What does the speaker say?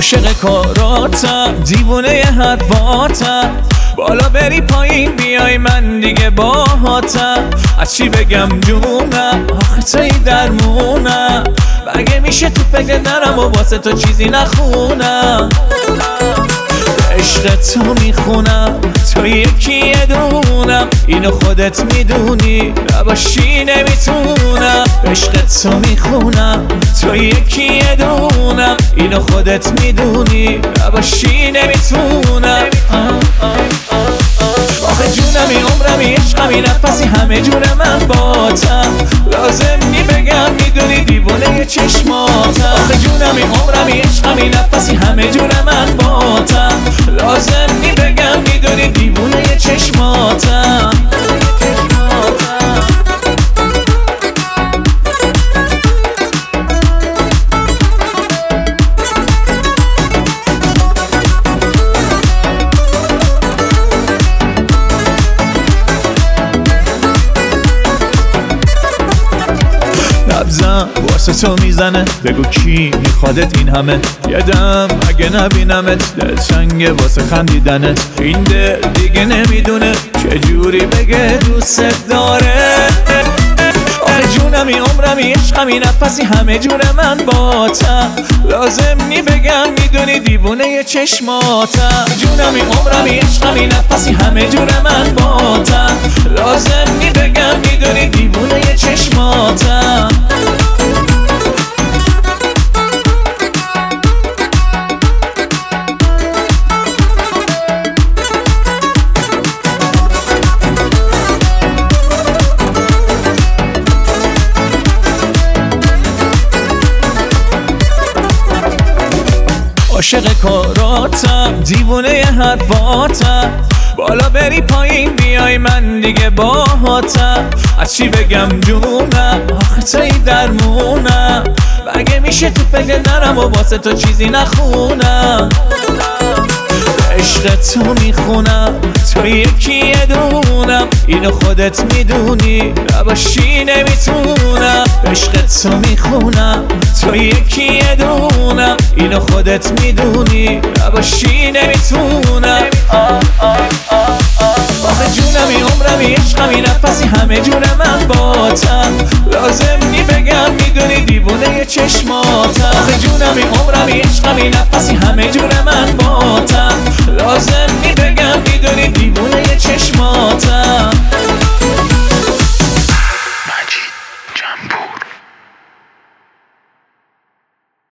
عاشق کاراتم، دیوونه حرفاتم، بالا بری پایین بیای من دیگه باهاتم. از چی بگم جونم، آخه توی درمونم، مگه میشه تو فکر نرم و واسه تو چیزی نخونم. عشق تو میخونم، تو یکی دونم، اینو خودت میدونی، نباشی نمیتونم. عشق تو میخونم، تو یکی دونم، اینو خودت میدونی، نباشی نمیتونم. آخه جونمی عمرمی عشقمی نفسی همه جون من باتم، لازم نی بگم میدونی دیوونه چشماتم. آخه جونمی عمرمی عشقمی نفسی همه جون من باتم، لازم نی بگم میدونی دیوونه چشماتم. نبزم واسه تو میزنه، بگو کی میخوادت این همه، یه دم اگه نبینمت دلتنگه واسه خندیدنت. این دل دیگه نمیدونه چجوری بگه دوست داره. آره جونمی عمرمی عشقمی نفسی همه جون من باتم، لازم نی بگم میدونی دیوونه چشماتم. جونمی عمرمی عشقمی نفسی همه جون من باتم، لازم نی بگم میدونی دیوونه چشماتم. عاشق کاراتم، دیوونه حرفاتم، بالا بری پایین بیای من دیگه باهاتم. از چی بگم جونم، آخه توی درمونم، مگه میشه تو فکر نرم و واسه تو چیزی نخونم. عشق تو میخونم، تو یکی دونم، اینو خودت میدونی، نباشی نمیتونم. عشق تو میخونم، تو یکی دونم، اینو خودت میدونی، نباشی نمیتونم. آخه جونمی عمرمی عشقمی نفسی همه جون من باتم، لازم نی بگم میدونی دیوونه چشماتم. آخه جونمی عمرمی عشقمی نفسی همه جون من باتم،